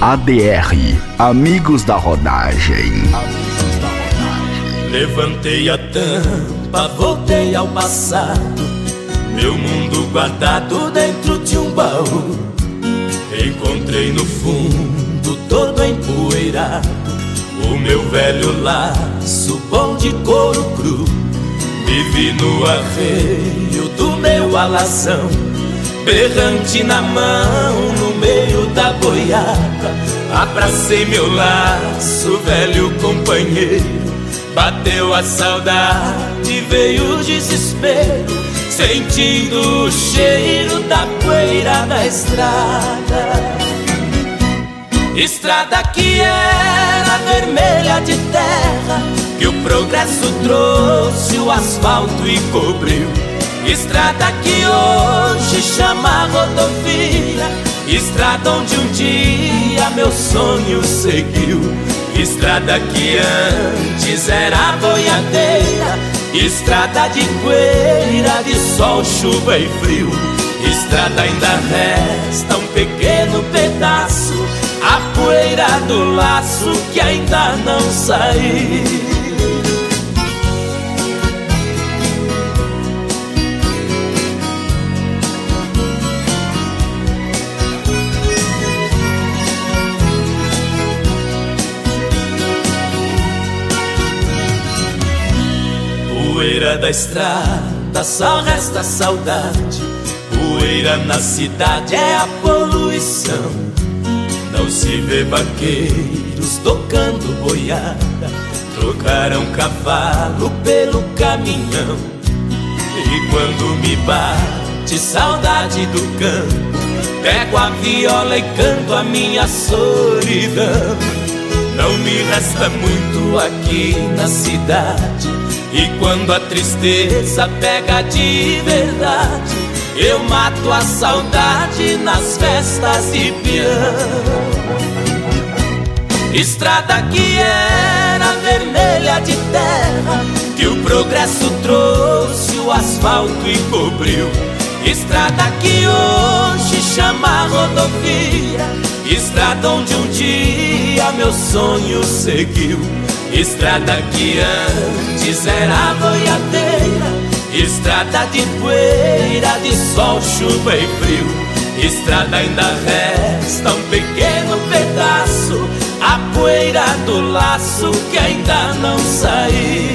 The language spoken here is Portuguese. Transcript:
ADR, Amigos da Rodagem. Levantei a tampa, voltei ao passado, meu mundo guardado dentro de um baú. Encontrei no fundo, todo empoeirado, o meu velho laço bom de couro cru. Me vi no arreio do meu alazão, berrante na mão, no meio da boiada. Abracei meu laço, velho companheiro. Bateu a saudade, veio o desespero, sentindo o cheiro da poeira da estrada. Estrada que era vermelha de terra, que o progresso trouxe o asfalto e cobriu. Estrada que hoje chama rodovia, estrada onde um dia meu sonho seguiu. Estrada que antes era boiadeira, estrada de poeira, de sol, chuva e frio. Estrada ainda resta um pequeno pedaço, a poeira do laço que ainda não saiu. Poeira da estrada, só resta saudade. Poeira na cidade é a poluição. Não se vê vaqueiros tocando boiada, trocaram cavalo pelo caminhão. E quando me bate saudade do campo, pego a viola e canto a minha solidão. Não me resta muito aqui na cidade, e quando a tristeza pega de verdade, eu mato a saudade nas festas de peão. Estrada que era vermelha de terra, que o progresso trouxe o asfalto e cobriu. Estrada que hoje chama rodovia, estrada onde um dia meu sonho seguiu. Estrada que antes era boiadeira, estrada de poeira, de sol, chuva e frio. Estrada ainda resta um pequeno pedaço, a poeira do laço que ainda não saiu.